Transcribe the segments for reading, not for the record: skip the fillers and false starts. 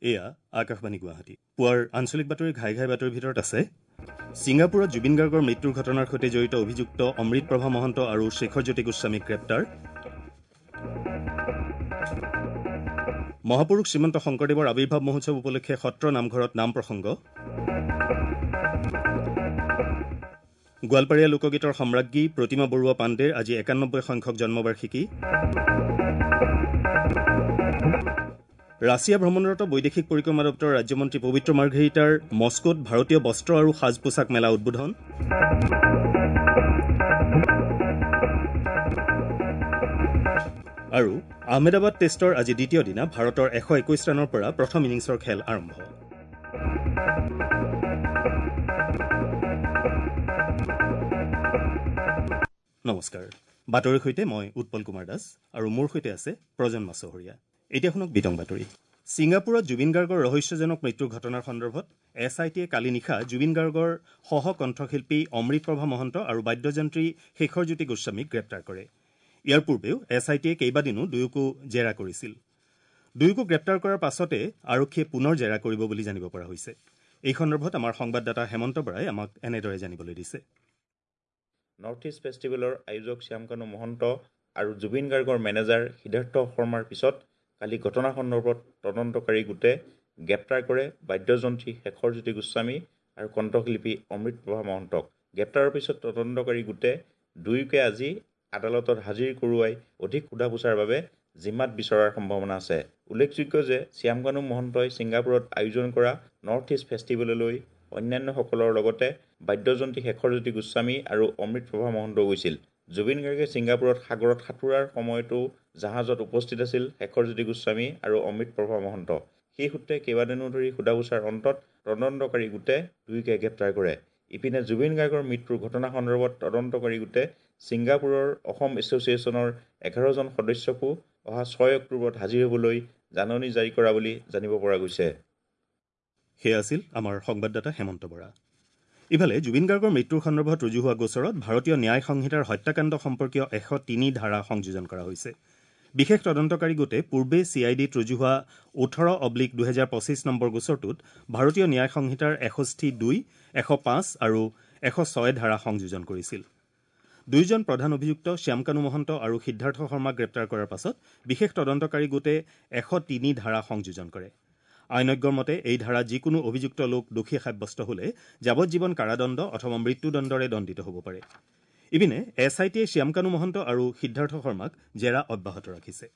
এয়া আকাশবাণী গুৱাহাটী। পুৱাৰ আঞ্চলিক বাতৰি ঘাই বাতৰিৰ ভিতৰত আছে ছিংগাপুৰত জুবিন গাৰ্গৰ মৃত্যুৰ ঘটনাৰ সৈতে জড়িত অভিযুক্ত অমৃত প্ৰভা মহন্ত আৰু শেখৰজ্যোতি গোস্বামীক গ্ৰেপ্তাৰ, মহাপুৰুষ শ্ৰীমন্ত শংকৰদেৱৰ আৱিৰ্ভাৱ মহোৎসৱ উপলক্ষে সত্ৰ নামঘৰত নাম প্ৰসংগ, গোৱালপাৰীয়া লোকগীতৰ সম্ৰাজ্ঞী প্ৰতিমা বৰুৱা পাণ্ডেৰ আজি ৯১ সংখ্যক জন্মবাৰ্ষিকী, ৰাছিয়া ভ্ৰমণৰত বৈদেশিক পৰিক্ৰমা দপ্তৰৰ ৰাজ্যমন্ত্ৰী পবিত্ৰ মাৰ্ঘেৰিটাৰ মস্কোত ভাৰতীয় বস্ত্ৰ আৰু সাজ পোছাক মেলা উদ্বোধন, আৰু আহমেদাবাদ টেষ্টৰ আজি দ্বিতীয় দিনা ভাৰতৰ ১২১ ৰানৰ পৰা প্ৰথম ইনিংছৰ খেল আৰম্ভ। নমস্কাৰ, বাতৰিৰ সৈতে মই উৎপল কুমাৰ দাস আৰু মোৰ সৈতে আছে প্ৰজন্মা চহৰীয়া। এতিয়া শুনক বিতং বাতৰি। ছিংগাপুৰত জুবিন গাৰ্গৰ ৰহস্যজনক মৃত্যুৰ ঘটনাৰ সন্দৰ্ভত SITয়ে কালি নিশা জুবিন গাৰ্গৰ সহ কণ্ঠশিল্পী অমৃত প্ৰভা মহন্ত আৰু বাদ্যযন্ত্ৰী শেখৰজ্যোতি গোস্বামীক গ্ৰেপ্তাৰ কৰে। ইয়াৰ পূৰ্বেও SITয়ে কেইবাদিনো দুয়োকো জেৰা কৰিছিল। দুয়োকো গ্ৰেপ্তাৰ কৰাৰ পাছতে আৰক্ষীয়ে পুনৰ জেৰা কৰিব বুলি জানিব পৰা হৈছে। এই সন্দৰ্ভত আমাৰ সংবাদদাতা হেমন্ত বৰাই আমাক এনেদৰে জানিবলৈ দিছে। নৰ্থ ইষ্ট ফেষ্টিভেলৰ আয়োজক শ্যামকানু মহন্ত আৰু জুবিন গাৰ্গৰ মেনেজাৰ সিদ্ধাৰ্থ শৰ্মাৰ পিছত কালি ঘটনা সন্দৰ্ভত তদন্তকাৰী গোটে গ্ৰেপ্তাৰ কৰে বাদ্যযন্ত্ৰী শেখৰজ্যোতি গোস্বামী আৰু কণ্ঠশিল্পী অমৃত প্ৰভা মহন্তক। গ্ৰেপ্তাৰৰ পিছত তদন্তকাৰী গোটে দুয়োকে আজি আদালতত হাজিৰ কৰোৱাই অধিক সোধা পোছাৰ বাবে জিম্মাত বিচৰাৰ সম্ভাৱনা আছে। উল্লেখযোগ্য যে শ্যামকানু মহন্তই ছিংগাপুৰত আয়োজন কৰা নৰ্থ ইষ্ট ফেষ্টিভেললৈ অন্যান্যসকলৰ লগতে বাদ্যযন্ত্ৰী শেখৰজ্যোতি গোস্বামী আৰু অমৃত প্ৰভা মহন্ত গৈছিল। জুবিন গাৰ্গে ছিংগাপুৰত সাগৰত সাঁতোৰাৰ সময়তো জাহাজত উপস্থিত আছিল শেখৰজ্যোতি গোস্বামী আৰু অমৃত প্ৰভা মহন্ত। সেই সূত্ৰে কেইবাদিনো ধৰি সোধা পোছাৰ অন্তত তদন্তকাৰী গোটে দুয়োকে গ্ৰেপ্তাৰ কৰে। ইপিনে জুবিন গাৰ্গৰ মৃত্যুৰ ঘটনা সন্দৰ্ভত তদন্তকাৰী গোটে ছিংগাপুৰৰ অসম এছ'চিয়েশ্যনৰ 11জন সদস্যকো অহা 6 অক্টোবৰত হাজিৰ হ'বলৈ জাননী জাৰি কৰা বুলি জানিব পৰা গৈছে। সেয়া আছিল আমাৰ সংবাদদাতা হেমন্ত বৰা। ইফালে জুবিন গাৰ্গৰ মৃত্যুৰ সন্দৰ্ভত ৰুজু হোৱা গোচৰত ভাৰতীয় ন্যায় সংহিতাৰ হত্যাকাণ্ড সম্পৰ্কীয় 103 ধাৰা সংযোজন কৰা হৈছে। বিশেষ তদন্তকাৰী গোটে পূৰ্বে CIDত ৰুজু হোৱা 18/2025 নম্বৰ গোচৰটোত ভাৰতীয় ন্যায় সংহিতাৰ 61(2), 105 আৰু 106 ধাৰা সংযোজন কৰিছিল। দুয়োজন প্ৰধান অভিযুক্ত শ্যামকানু মহন্ত আৰু সিদ্ধাৰ্থ শৰ্মাক গ্ৰেপ্তাৰ কৰাৰ পাছত বিশেষ তদন্তকাৰী গোটে 103 ধাৰা সংযোজন কৰে। আইনজ্ঞৰ মতে এই ধাৰা যিকোনো অভিযুক্ত লোক দোষী সাব্যস্ত হলে যাৱজ্জীৱন কাৰাদণ্ড অথবা মৃত্যুদণ্ডৰে দণ্ডিত হ'ব পাৰে। ইপিনে SITয়ে শ্যামকানু মহন্ত আৰু সিদ্ধাৰ্থ শৰ্মাক জেৰা অব্যাহত ৰাখিছে।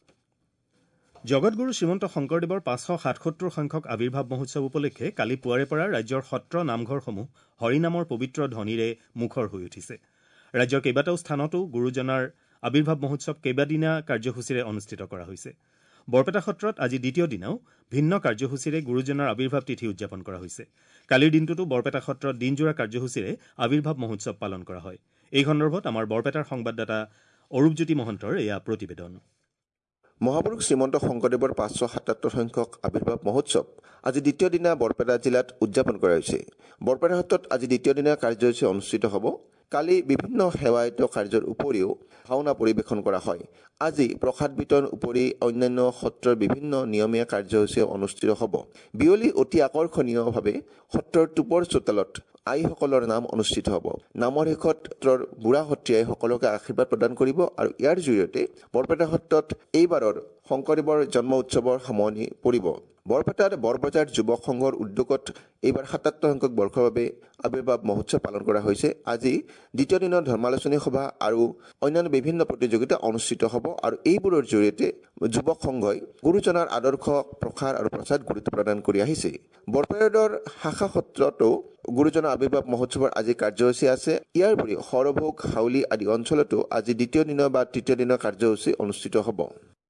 জগতগুৰু শ্ৰীমন্ত শংকৰদেৱৰ 577 সংখ্যক আৱিৰ্ভাৱ মহোৎসৱ উপলক্ষে কালি পুৱাৰে পৰা ৰাজ্যৰ সত্ৰ নামঘৰসমূহ হৰিনামৰ পবিত্ৰ ধ্বনিৰে মুখৰ হৈ উঠিছে। ৰাজ্যৰ কেইবাটাও স্থানতো গুৰুজনাৰ আৱিৰ্ভাৱ মহোৎসৱ কেইবাদিনীয়া কাৰ্যসূচীৰে অনুষ্ঠিত কৰা হৈছে। বৰপেটা সত্ৰত আজি দ্বিতীয় দিনাও ভিন্ন কাৰ্যসূচীৰে গুৰুজনাৰ আৱিৰ্ভাৱ তিথি উদযাপন কৰা হৈছে। কালিৰ দিনটোতো বৰপেটা সত্ৰত দিনজোৰা কাৰ্যসূচীৰে আৱিৰ্ভাৱ মহোৎসৱ পালন কৰা হয়। এই সন্দৰ্ভত আমাৰ বৰপেটাৰ সংবাদদাতা অৰূপজ্যোতি মহন্তৰ এয়া প্ৰতিবেদন। মহাপুৰুষ শ্ৰীমন্ত শংকৰদেৱৰ 577 সংখ্যক আৱিৰ্ভাৱ মহোৎসৱ আজি দ্বিতীয় দিনা বৰপেটা জিলাত উদযাপন কৰা হৈছে। বৰপেটা সত্ৰত আজি দ্বিতীয় দিনা কাৰ্যসূচী অনুষ্ঠিত হ'ব। কালি বিভিন্ন সেৱায়িত কাৰ্যৰ উপৰিও ভাওনা পৰিৱেশন কৰা হয়। আজি প্ৰসাদ বিতৰণ উপৰি অন্যান্য সত্ৰৰ বিভিন্ন নিয়মীয়া কাৰ্যসূচী অনুষ্ঠিত হ'ব। বিয়লি অতি আকৰ্ষণীয়ভাৱে সত্ৰৰ টুপৰ চোতালত আইসকলৰ নাম অনুষ্ঠিত হ'ব। নামৰ শেষত সত্ৰৰ বুঢ়া সত্ৰীয়াই সকলোকে আশীৰ্বাদ প্ৰদান কৰিব আৰু ইয়াৰ জৰিয়তে বৰপেটা সত্ৰত এইবাৰৰ শংকৰদেৱৰ জন্ম উৎসৱৰ সামৰণি পৰিব। বৰপেটাৰ বৰবজাৰ যুৱক সংঘৰ উদ্যোগত এইবাৰ 77 সংখ্যক বৰ্ষৰ বাবে আৱিৰ্ভাৱ মহোৎসৱ পালন কৰা হৈছে। আজি দ্বিতীয় দিনৰ ধৰ্মালোচনী সভা আৰু অন্যান্য বিভিন্ন প্ৰতিযোগিতা অনুষ্ঠিত হ'ব আৰু এইবোৰৰ জৰিয়তে যুৱক সংঘই গুৰুজনাৰ আদৰ্শ প্ৰসাৰ আৰু প্ৰচাৰ গুৰুত্ব প্ৰদান কৰি আহিছে। বৰপেটাৰ শাখা সত্ৰতো গুৰুজনাৰ আৱিৰ্ভাৱ মহোৎসৱৰ আজি কাৰ্যসূচী আছে। ইয়াৰ উপৰি সৰভোগ, হাউলি আদি অঞ্চলতো আজি দ্বিতীয় দিনৰ বা তৃতীয় দিনৰ কাৰ্যসূচী অনুষ্ঠিত হ'ব।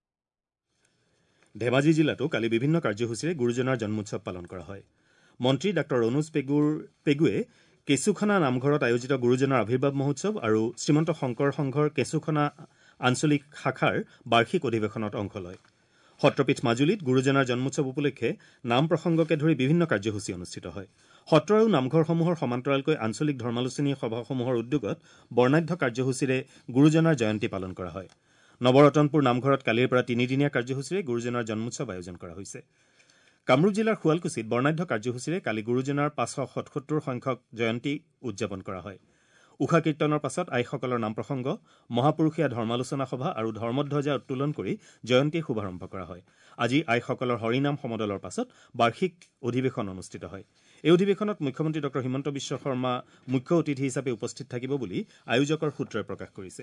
ধেমাজি জিলাতো কালি বিভিন্ন কাৰ্যসূচীৰে গুৰুজনাৰ জন্মোৎসৱ পালন কৰা হয়। মন্ত্ৰী ডাঃ অনুজ পেগুৱে কেঁচুখনা নামঘৰত আয়োজিত গুৰুজনাৰ আৱিৰ্ভাৱ মহোৎসৱ আৰু শ্ৰীমন্ত শংকৰ সংঘৰ কেঁচুখনা আঞ্চলিক শাখাৰ বাৰ্ষিক অধিৱেশনত অংশ লয়। সত্ৰপীঠ মাজুলীত গুৰুজনাৰ জন্মোৎসৱ উপলক্ষে নাম প্ৰসংগকে ধৰি বিভিন্ন কাৰ্যসূচী অনুষ্ঠিত হয়। সত্ৰ আৰু নামঘৰসমূহৰ সমান্তৰালকৈ আঞ্চলিক ধৰ্মালোচনী সভাসমূহৰ উদ্যোগত বৰ্ণাঢ্য কাৰ্যসূচীৰে গুৰুজনাৰ জয়ন্তী পালন কৰা হয়। নৱৰতনপুৰ নামঘৰত কালিৰ পৰা 3দিনীয়া কাৰ্যসূচীৰে গুৰুজনাৰ জন্মোৎসৱ আয়োজন কৰা হৈছে। কামৰূপ জিলাৰ শুৱালকুছিত বৰ্ণাঢ্য কাৰ্যসূচীৰে কালি গুৰুজনাৰ 577 সংখ্যক জয়ন্তী উদযাপন কৰা হয়। উষা কীৰ্তনৰ পাছত আইসকলৰ নাম প্ৰসংগ, মহাপুৰুষীয়া ধৰ্মালোচনা সভা আৰু ধৰ্মধ্বজা উত্তোলন কৰি জয়ন্তীৰ শুভাৰম্ভ কৰা হয়। আজি আইসকলৰ হৰিনাম সমদলৰ পাছত বাৰ্ষিক অধিৱেশন অনুষ্ঠিত হয়। এই অধিৱেশনত মুখ্যমন্ত্ৰী ডঃ হিমন্ত বিশ্ব শৰ্মা মুখ্য অতিথি হিচাপে উপস্থিত থাকিব বুলি আয়োজকৰ সূত্ৰই প্ৰকাশ কৰিছে।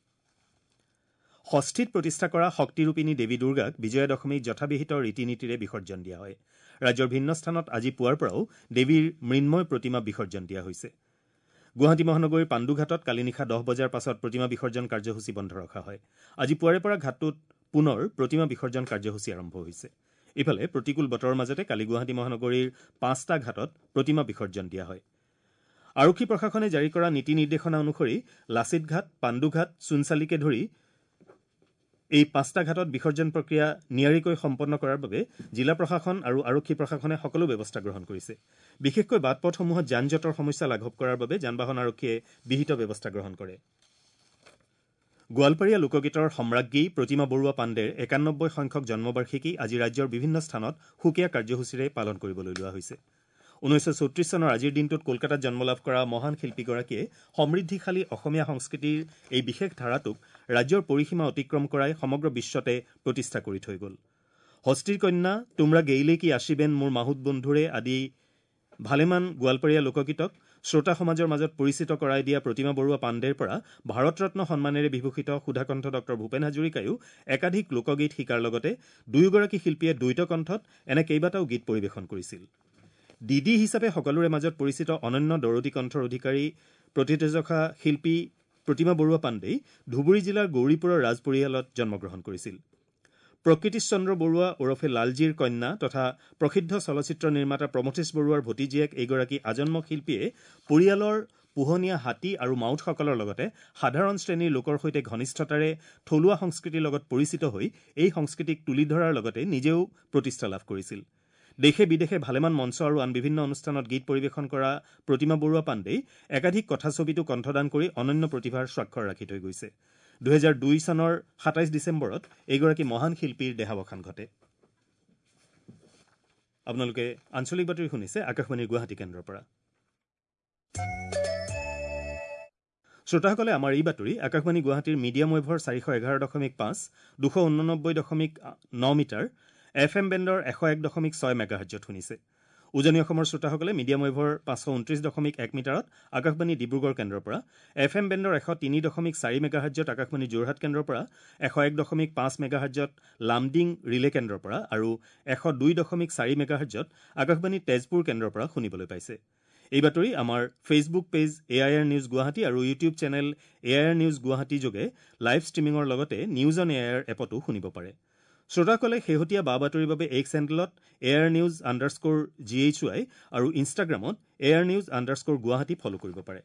ষষ্ঠীত প্ৰতিষ্ঠা কৰা শক্তিৰূপিণী দেৱী দুৰ্গাক বিজয়া দশমীক যথাবিহিত ৰীতি নীতিৰে বিসৰ্জন দিয়া হয়। ৰাজ্যৰ ভিন্ন স্থানত আজি পুৱাৰ পৰাও দেৱীৰ মৃন্ময় প্ৰতিমা বিসৰ্জন দিয়া হৈছে। গুৱাহাটী মহানগৰীৰ পাণ্ডুঘাটত কালি নিশা 10 বজাৰ পাছত প্ৰতিমা বিসৰ্জন কাৰ্যসূচী বন্ধ ৰখা হয়। আজি পুৱাৰে পৰা ঘাটটোত পুনৰ প্ৰতিমা বিসৰ্জন কাৰ্যসূচী আৰম্ভ হৈছে। ইফালে প্ৰতিকূল বতৰৰ মাজতে কালি গুৱাহাটী মহানগৰীৰ 5টা ঘাটত প্ৰতিমা বিসৰ্জন দিয়া হয়। আৰক্ষী প্ৰশাসনে জাৰি কৰা নীতি নিৰ্দেশনা অনুসৰি লাচিত ঘাট, পাণ্ডুঘাট, চুনচালিকে ধৰি এই 5টা ঘাটত বিসৰ্জন প্ৰক্ৰিয়া নিয়াৰিকৈ সম্পন্ন কৰাৰ বাবে জিলা প্ৰশাসন আৰু আৰক্ষী প্ৰশাসনে সকলো ব্যৱস্থা গ্ৰহণ কৰিছে। বিশেষকৈ বাটপথসমূহত যান জঁটৰ সমস্যা লাঘৱ কৰাৰ বাবে যান বাহন আৰক্ষীয়ে বিহিত ব্যৱস্থা গ্ৰহণ কৰে। গোৱালপাৰীয়া লোকগীতৰ সম্ৰাজ্ঞী প্ৰতিমা বৰুৱা পাণ্ডেৰ 91 সংখ্যক জন্মবাৰ্ষিকী আজি ৰাজ্যৰ বিভিন্ন স্থানত সুকীয়া কাৰ্যসূচীৰে পালন কৰিবলৈ লোৱা হৈছে। 1934 চনৰ আজিৰ দিনটোত কলকাতাত জন্মলাভ কৰা মহান শিল্পীগৰাকীয়ে সমৃদ্ধিশালী অসমীয়া সংস্কৃতিৰ এই বিশেষ ধাৰাটোক ৰাজ্যৰ পৰিসীমা অতিক্ৰম কৰাই সমগ্ৰ বিশ্বতে প্ৰতিষ্ঠা কৰি থৈ গ'ল। হস্তীৰ কন্যা, তোমৰা গেইলে কি আছিবেন মোৰ মাহুত বন্ধুৰে আদি ভালেমান গোৱালপাৰীয়া লোকগীতক শ্ৰোতা সমাজৰ মাজত পৰিচিত কৰাই দিয়া প্ৰতিমা বৰুৱা পাণ্ডেৰ পৰা ভাৰত ৰত্ন সন্মানেৰে বিভূষিত সুধাকণ্ঠ ডঃ ভূপেন হাজৰিকায়ো একাধিক লোকগীত শিকাৰ লগতে দুয়োগৰাকী শিল্পীয়ে দ্বৈত কণ্ঠত এনে কেইবাটাও গীত পৰিৱেশন কৰিছিল। ডিডি হিচাপে সকলোৰে মাজত পৰিচিত অনন্য দৰদী কণ্ঠৰ অধিকাৰী প্ৰতিথযশা শিল্পী প্ৰতিমা বৰুৱা পাণ্ডেই ধুবুৰী জিলাৰ গৌৰীপুৰৰ ৰাজ পৰিয়ালত জন্মগ্ৰহণ কৰিছিল। প্ৰকৃতিশ চন্দ্ৰ বৰুৱা ওৰফে লালজীৰ কন্যা তথা প্ৰসিদ্ধ চলচ্চিত্ৰ নিৰ্মাতা প্ৰমথেশ বৰুৱাৰ ভতিজীয়েক এইগৰাকী আজন্ম শিল্পীয়ে পৰিয়ালৰ পোহনীয়া হাতী আৰু মাউতসকলৰ লগতে সাধাৰণ শ্ৰেণীৰ লোকৰ সৈতে ঘনিষ্ঠতাৰে থলুৱা সংস্কৃতিৰ লগত পৰিচিত হৈ এই সংস্কৃতিক তুলি ধৰাৰ লগতে নিজেও প্ৰতিষ্ঠা লাভ কৰিছিল। দেশে বিদেশে ভালেমান মঞ্চ আৰু আন বিভিন্ন অনুষ্ঠানত গীত পৰিৱেশন কৰা প্ৰতিমা বৰুৱা পাণ্ডেই একাধিক কথাছবিতো কণ্ঠদান কৰি অনন্য প্ৰতিভাৰ স্বাক্ষৰ ৰাখি থৈ গৈছে। 2002 চনৰ 27 ডিচেম্বৰত এইগৰাকী মহান শিল্পীৰ দেহাৱসান ঘটে। আপোনালোকে আঞ্চলিক বাতৰি শুনিছে আকাশবাণীৰ গুৱাহাটী কেন্দ্ৰৰ পৰা। শ্ৰোতাসকলে আমাৰ এই বাতৰি আকাশবাণী গুৱাহাটীৰ মিডিয়াম ৱেভৰ 411.5, 289.9 মিটাৰ, FM বেণ্ডৰ 101.6 মেগাহাৰ্জত শুনিছে। উজনি অসমৰ শ্ৰোতাসকলে মিডিয়াম ৱেভৰ 529.1 মিটাৰত আকাশবাণী ডিব্ৰুগড় কেন্দ্ৰৰ পৰা, FM বেণ্ডৰ 103.4 মেগাহাৰ্জত আকাশবাণী যোৰহাট কেন্দ্ৰৰ পৰা, 101.5 মেগাহাৰ্জত লামডিং ৰিলে কেন্দ্ৰৰ পৰা আৰু 102.4 মেগাহাৰ্জত আকাশবাণী তেজপুৰ কেন্দ্ৰৰ পৰা শুনিবলৈ পাইছে। এই বাতৰি আমাৰ Facebook page AIR news Guwahati আৰু YouTube channel AIR news Guwahati যোগে লাইভ ষ্ট্ৰিমিঙৰ লগতে নিউজ অন AIR এপতো শুনিব পাৰে। শ্ৰোতাসকলে শেহতীয়া বা বাতৰিৰ বাবে এক্স হেণ্ডেলত AIRnews_GHY আৰু ইনষ্টাগ্ৰামত AIRnews_গুৱাহাটী ফ'ল' কৰিব পাৰে।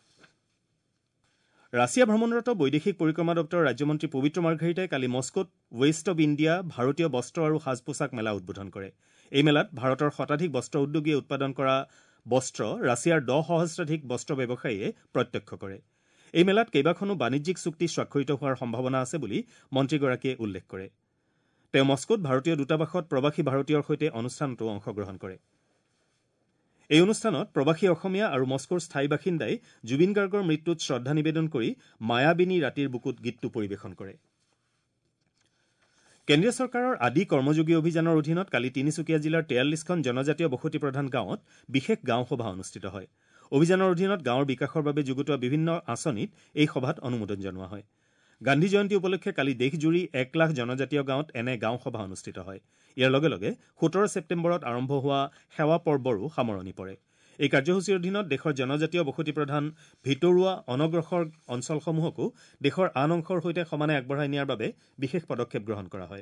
ৰাছিয়া ভ্ৰমণৰত বৈদেশিক পৰিক্ৰমা দপ্তৰৰ ৰাজ্যমন্ত্ৰী পবিত্ৰ মাৰ্ঘেৰিটাই কালি মস্কোত ৱেষ্ট অব ইণ্ডিয়া ভাৰতীয় বস্ত্ৰ আৰু সাজ পোছাক মেলা উদ্বোধন কৰে। এই মেলাত ভাৰতৰ শতাধিক বস্ত্ৰ উদ্যোগীয়ে উৎপাদন কৰা বস্ত্ৰ ৰাছিয়াৰ 10 সহস্ৰাধিক বস্ত্ৰ ব্যৱসায়ীয়ে প্ৰত্যক্ষ কৰে। এই মেলাত কেইবাখনো বাণিজ্যিক চুক্তি স্বাক্ষৰিত হোৱাৰ সম্ভাৱনা আছে বুলি মন্ত্ৰীগৰাকীয়ে উল্লেখ কৰে। তেওঁ মস্কোত ভাৰতীয় দূতাবাসত প্ৰৱাসী ভাৰতীয়ৰ সৈতে অনুষ্ঠানতো অংশগ্ৰহণ কৰে। এই অনুষ্ঠানত প্ৰৱাসী অসমীয়া আৰু মস্কোৰ স্থায়ী বাসিন্দাই জুবিন গাৰ্গৰ মৃত্যুত শ্ৰদ্ধা নিবেদন কৰি মায়াবিনী ৰাতিৰ বুকুত গীতটো পৰিৱেশন কৰে। কেন্দ্ৰীয় চৰকাৰৰ আদি কৰ্মযোগী অভিযানৰ অধীনত কালি তিনিচুকীয়া জিলাৰ 43খন জনজাতীয় বসতি প্ৰধান গাঁৱত বিশেষ গাঁও সভা অনুষ্ঠিত হয়। অভিযানৰ অধীনত গাঁৱৰ বিকাশৰ বাবে যুগুতোৱা বিভিন্ন আঁচনিত এই সভাত অনুমোদন জনোৱা হয়। গান্ধী জয়ন্তী উপলক্ষে কালি দেশজুৰি 1 লাখ জনজাতীয় গাঁৱত এনে গাঁও সভা অনুষ্ঠিত হয়। ইয়াৰ লগে লগে 17 ছেপ্টেম্বৰত আৰম্ভ হোৱা সেৱা পৰ্বৰো সামৰণি পৰে। এই কাৰ্যসূচীৰ অধীনত দেশৰ জনজাতীয় বসতি প্ৰধান ভিতৰুৱা অনগ্ৰসৰ অঞ্চলসমূহকো দেশৰ আন অংশৰ সৈতে সমানে আগবঢ়াই নিয়াৰ বাবে বিশেষ পদক্ষেপ গ্ৰহণ কৰা হয়।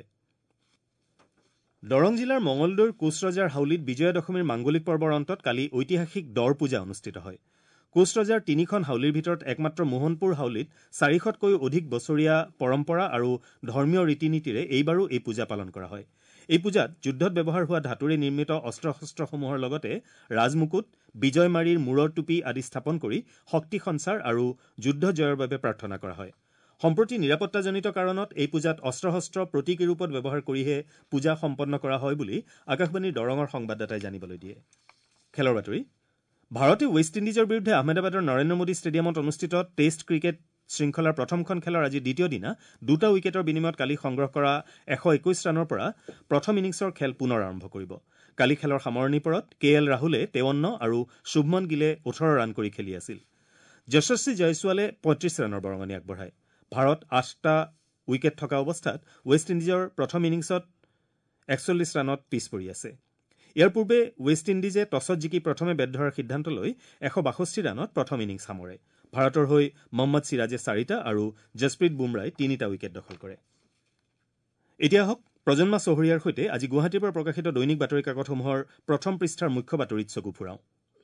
দৰং জিলাৰ মঙলদৈৰ কোচৰজাৰ হাউলিত বিজয়া দশমীৰ মাংগলিক পৰ্বৰ অন্তত কালি ঐতিহাসিক দৰ পূজা অনুষ্ঠিত হয়। কোচৰজাৰ 3খন হাউলিৰ ভিতৰত একমাত্ৰ মোহনপুৰ হাউলিত 400তকৈও অধিক বছৰীয়া পৰম্পৰা আৰু ধৰ্মীয় ৰীতি নীতিৰে এইবাৰো এই পূজা পালন কৰা হয়। এই পূজাত যুদ্ধত ব্যৱহাৰ হোৱা ধাতুৰে নিৰ্মিত অস্ত্ৰ শস্ত্ৰসমূহৰ লগতে ৰাজমুকুট, বিজয় মাৰিৰ মূৰৰ টুপি আদি স্থাপন কৰি শক্তি সঞ্চাৰ আৰু যুদ্ধ জয়ৰ বাবে প্ৰাৰ্থনা কৰা হয়। সম্প্ৰতি নিৰাপত্তাজনিত কাৰণত এই পূজাত অস্ত্ৰ শস্ত্ৰ প্ৰতীকী ৰূপত ব্যৱহাৰ কৰিহে পূজা সম্পন্ন কৰা হয় বুলি আকাশবাণীৰ দৰঙৰ সংবাদদাতাই জানিবলৈ দিয়ে। খেলৰ বাতৰি ভাৰতে ৱেষ্ট ইণ্ডিজৰ বিৰুদ্ধে আহমেদাবাদৰ নৰেন্দ্ৰ মোদী ষ্টেডিয়ামত অনুষ্ঠিত টেষ্ট ক্ৰিকেট শৃংখলাৰ প্ৰথমখন খেলৰ আজি দ্বিতীয় দিনা 2টা উইকেটৰ বিনিময়ত কালি সংগ্ৰহ কৰা 121 ৰানৰ পৰা প্ৰথম ইনিংছৰ খেল পুনৰ আৰম্ভ কৰিব। কালি খেলৰ সামৰণিৰ পৰত KL ৰাহুলে 53 আৰু শুভমন গিলে 18 ৰান কৰি খেলি আছিল। যশস্বী জয়ছোৱালে 35 ৰানৰ বৰঙণি আগবঢ়ায়। ভাৰত 8টা উইকেট থকা অৱস্থাত ৱেষ্ট ইণ্ডিজৰ প্ৰথম ইনিংছত 41 ৰানত পিছ পৰি আছে। ইয়াৰ পূৰ্বে ৱেষ্ট ইণ্ডিজে টছত জিকি প্ৰথমে বেট ধৰাৰ সিদ্ধান্ত লৈ 162 ৰানত প্ৰথম ইনিংছ সামৰে। ভাৰতৰ হৈ মহম্মদ চিৰাজে 4টা আৰু জছপ্ৰীত বুমৰাই 3টা উইকেট দখল কৰে। এতিয়া আহক প্ৰজন্মা চহৰীয়াৰ সৈতে আজি গুৱাহাটীৰ পৰা প্ৰকাশিত দৈনিক বাতৰি কাকতসমূহৰ প্ৰথম পৃষ্ঠাৰ মুখ্য বাতৰিত চকু ফুৰাওঁ।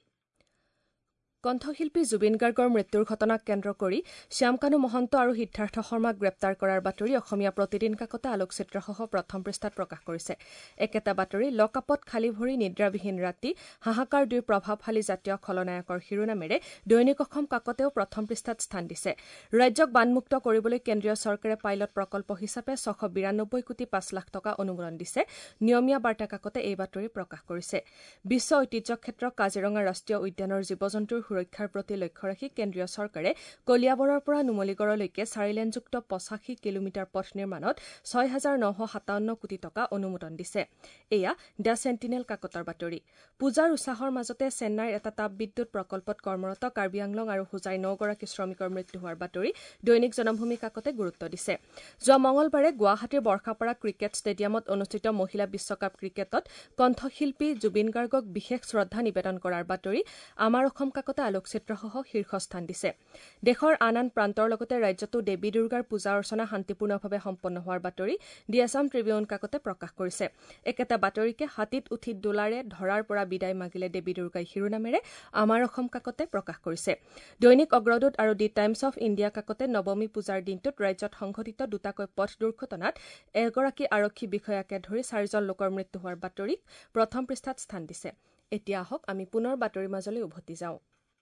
কণ্ঠশিল্পী জুবিন গাৰ্গৰ মৃত্যুৰ ঘটনাক কেন্দ্ৰ কৰি শ্যামকানু মহন্ত আৰু সিদ্ধাৰ্থ শৰ্মাক গ্ৰেপ্তাৰ কৰাৰ বাতৰি অসমীয়া প্ৰতিদিন কাকতে আলোকচিত্ৰসহ প্ৰথম পৃষ্ঠাত প্ৰকাশ কৰিছে। একেটা বাতৰি লকআপত খালী ভৰি নিদ্ৰাবিহীন ৰাতি হাহাকাৰ 2 প্ৰভাৱশালী জাতীয় খলনায়কৰ শিৰোনামেৰে দৈনিক অসম কাকতেও প্ৰথম পৃষ্ঠাত স্থান দিছে। ৰাজ্যক বানমুক্ত কৰিবলৈ কেন্দ্ৰীয় চৰকাৰে পাইলট প্ৰকল্প হিচাপে 692 কোটি 5 লাখ টকা অনুমোদন দিছে। নিয়মীয়া বাৰ্তা কাকতে এই বাতৰি প্ৰকাশ কৰিছে। বিশ্ব ঐতিহ্য ক্ষেত্ৰ কাজিৰঙা ৰাষ্ট্ৰীয় উদ্যানৰ জীৱ-জন্তুৰ সুৰক্ষাৰ প্ৰতি লক্ষ্য ৰাখি কেন্দ্ৰীয় চৰকাৰে কলিয়াবৰৰ পৰা নুমলীগড়লৈকে 4 লেনযুক্ত 85 কিলোমিটাৰ পথ নিৰ্মাণত 6,957 কোটি টকা অনুমোদন দিছে। এয়া দ্য চেণ্টিনেল কাকতৰ বাতৰি। পূজাৰ উৎসাহৰ মাজতে চেন্নাইৰ এটা তাপবিদ্যুৎ প্ৰকল্পত কৰ্মৰত কাৰ্বি আংলং আৰু হোজাই 9 গৰাকী শ্ৰমিকৰ মৃত্যু হোৱাৰ বাতৰি দৈনিক জনমভূমি কাকতে গুৰুত্ব দিছে। যোৱা মঙলবাৰে গুৱাহাটীৰ বৰ্ষাপাৰা ক্ৰিকেট ষ্টেডিয়ামত অনুষ্ঠিত মহিলা বিশ্বকাপ ক্ৰিকেটত কণ্ঠশিল্পী জুবিন গাৰ্গক বিশেষ শ্ৰদ্ধা নিবেদন কৰাৰ বাতৰি আমাৰ অসম কাকতে আলোকচিত্ৰসহ শীৰ্ষস্থান দিছে। দেশৰ আন আন প্ৰান্তৰ লগতে ৰাজ্যতো দেৱী দুৰ্গাৰ পূজা অৰ্চনা শান্তিপূৰ্ণভাৱে সম্পন্ন হোৱাৰ বাতৰি দি আছাম ট্ৰিবিউন কাকতে প্ৰকাশ কৰিছে। একেটা বাতৰিকে হাতীত উঠি দোলাৰে ধৰাৰ পৰা বিদায় মাগিলে দেৱী দুৰ্গাই শিৰোনামেৰে আমাৰ অসম কাকতে প্ৰকাশ কৰিছে। দৈনিক অগ্ৰদূত আৰু দি টাইমছ অফ ইণ্ডিয়া কাকতে নৱমী পূজাৰ দিনটোত ৰাজ্যত সংঘটিত দুটাকৈ পথ দুৰ্ঘটনাত এগৰাকী আৰক্ষী বিষয়াকে ধৰি 4জন লোকৰ মৃত্যু হোৱাৰ বাতৰিক প্ৰথম পৃষ্ঠাত স্থান দিছে। এতিয়া আহক আমি পুনৰ বাতৰিৰ মাজলৈ উভতি যাওঁ।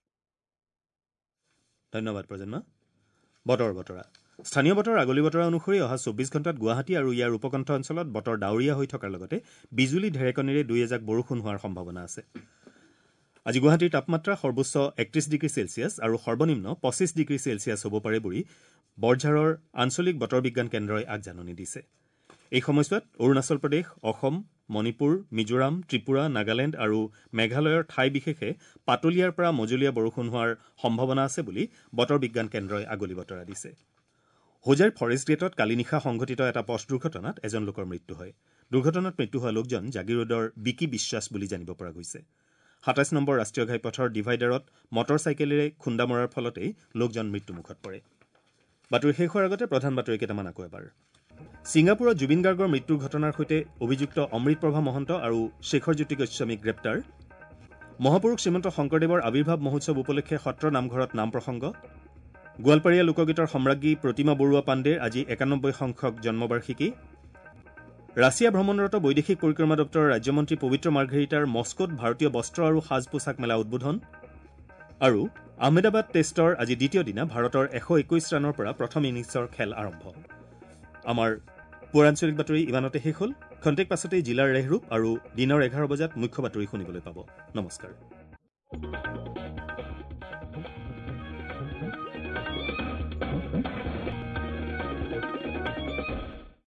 ধন্যবাদ প্ৰজন্মা। বতৰ বতৰা স্থানীয় বতৰ আগলি বতৰা অনুসৰি অহা 24 ঘণ্টাত গুৱাহাটী আৰু ইয়াৰ উপকণ্ঠ অঞ্চলত বতৰ ডাৱৰীয়া হৈ থকাৰ লগতে বিজুলী ঢেৰেকনিৰে 2 এজাক বৰষুণ হোৱাৰ সম্ভাৱনা আছে। আজি গুৱাহাটীৰ তাপমাত্ৰা সৰ্বোচ্চ 31 ডিগ্ৰী চেলছিয়াছ আৰু সৰ্বনিম্ন 25 ডিগ্ৰী চেলছিয়াছ হ'ব পাৰে বুলি বৰঝাৰৰ আঞ্চলিক বতৰ বিজ্ঞান কেন্দ্ৰই আগজাননী দিছে। এই সময়ছোৱাত অৰুণাচল প্ৰদেশ, অসম, মণিপুৰ, মিজোৰাম, ত্ৰিপুৰা, নাগালেণ্ড আৰু মেঘালয়ৰ ঠাই বিশেষে পাতলীয়াৰ পৰা মজলীয়া বৰষুণ হোৱাৰ সম্ভাৱনা আছে বুলি বতৰ বিজ্ঞান কেন্দ্ৰই আগলি বতৰা দিছে। হোজাইৰ ফৰেষ্ট গেটত কালি নিশা সংঘটিত এটা পথ দুৰ্ঘটনাত এজন লোকৰ মৃত্যু হয়। দুৰ্ঘটনাত মৃত্যু হোৱা লোকজন জাগিৰোডৰ বিকি বিশ্বাস বুলি জানিব পৰা গৈছে। 27 নম্বৰ ৰাষ্ট্ৰীয় ঘাইপথৰ ডিভাইডাৰত মটৰ চাইকেলেৰে খুন্দা মৰাৰ ফলতেই লোকজন মৃত্যুমুখত পৰে। বাতৰি শেষ হোৱাৰ আগতে প্ৰধান বাতৰি কেইটামান আকৌ এবাৰ। ছিংগাপুৰত জুবিন গাৰ্গৰ মৃত্যুৰ ঘটনাৰ সৈতে অভিযুক্ত অমৃতপ্ৰভা মহন্ত আৰু শেখৰজ্যোতি গোস্বামীক গ্ৰেপ্তাৰ। মহাপুৰুষ শ্ৰীমন্ত শংকৰদেৱৰ আৱিৰ্ভাৱ মহোৎসৱ উপলক্ষে সত্ৰ নামঘৰত নাম প্ৰসংগ। গোৱালপাৰীয়া লোকগীতৰ সম্ৰাজ্ঞী প্ৰতিমা বৰুৱা পাণ্ডেৰ আজি 91 সংখ্যক জন্মবাৰ্ষিকী। ৰাছিয়া ভ্ৰমণৰত বৈদেশিক পৰিক্ৰমা দপ্তৰৰ ৰাজ্যমন্ত্ৰী পবিত্ৰ মাৰ্ঘেৰিটাৰ মস্কোত ভাৰতীয় বস্ত্ৰ আৰু সাজ পোছাক মেলা উদ্বোধন। আৰু আহমেদাবাদ টেষ্টৰ আজি দ্বিতীয় দিনা ভাৰতৰ 121 ৰানৰ পৰা প্ৰথম ইনিংছৰ খেল আৰম্ভ। আমাৰ পৌৰাঞ্চলিক বাতৰি ইমানতে শেষ হ'ল। খন্তেক পাছতেই জিলাৰ ৰেহৰূপ আৰু দিনৰ 11 বজাত মুখ্য বাতৰি শুনিবলৈ পাব। নমস্কাৰ।